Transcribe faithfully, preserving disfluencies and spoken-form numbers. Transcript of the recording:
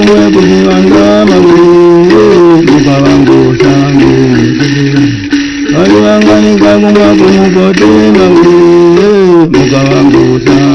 mwe kuzibanga mawuli mukabango sange aliwanganika kumwa kumukote mawuli mukabango sange